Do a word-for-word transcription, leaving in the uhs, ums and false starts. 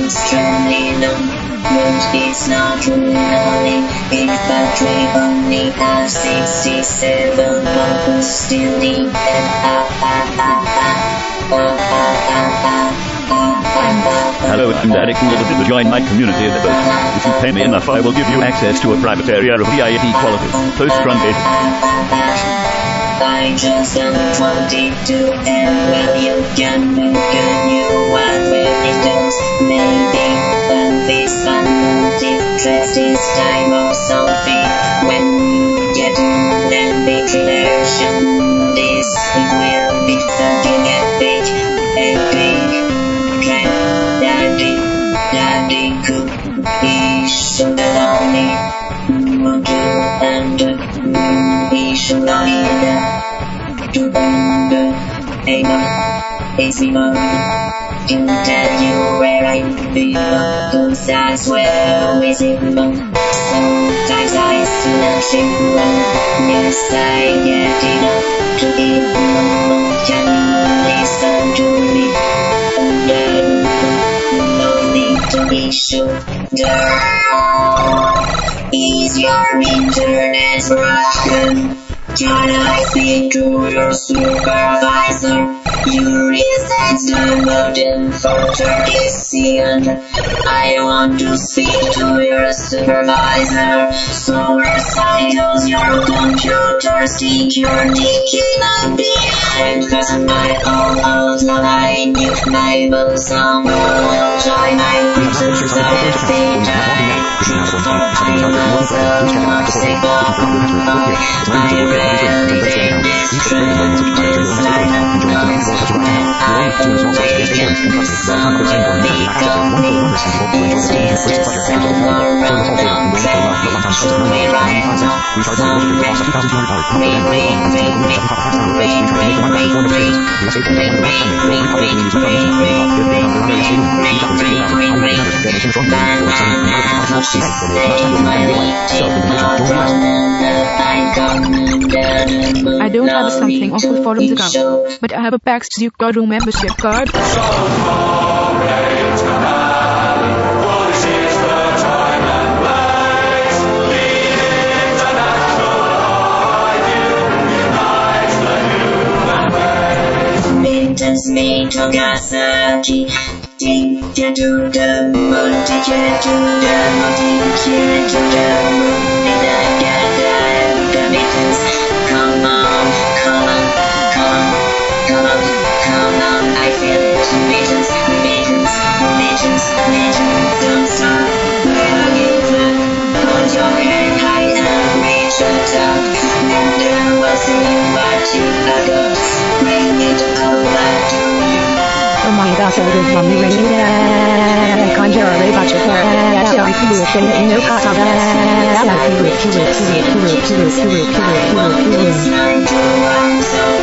extremely long, but it's not really infantry only have sixty-seven bumpers still need Hello, I'm Derek and you're to join my community of the boat. If you pay me enough, I will give you access to a private area of V I P quality. Post-truncated. I just don't want it to end well. You can make a new one when it does. Maybe when this unwanted stress this time or something. When you get an big relation, this it will be fucking epic, epic. Can daddy, daddy could be so lonely. Would you and he should not either. To do a no, it's me mom. Can tell you where I belong, cause that's where we sit mom. Sometimes I still actually run. Yes, I get enough to give mom. Can you listen to me? And then no need to be sure. Is your internet broken? Can I speak to your supervisor? You reset the modem for thirty seconds. I want to speak to your supervisor. Solar cycles, your computer security cannot be hacked. Cause my old line, you label some old China pictures of theater. I don't have something awful for them to go, but I have a Pax Zucchero membership card. Maintenance me to Gasaki. Take you to the moon, take you to the moon, take you to the moon, and I got the maintenance. Come on, come on, come on, come on, come on, I feel it. Maintenance, maintenance, maintenance, maintenance, don't stop. Never give up. Hold your head high and reach the top. And there was you, but you got. Bring it all back to you. Oh my gosh, I was from the radio. I can't hear a about your hair. I feel like you were saying in your car. I like you, you, you, you, you, you, you, you, you, you, you, you, you, you, you,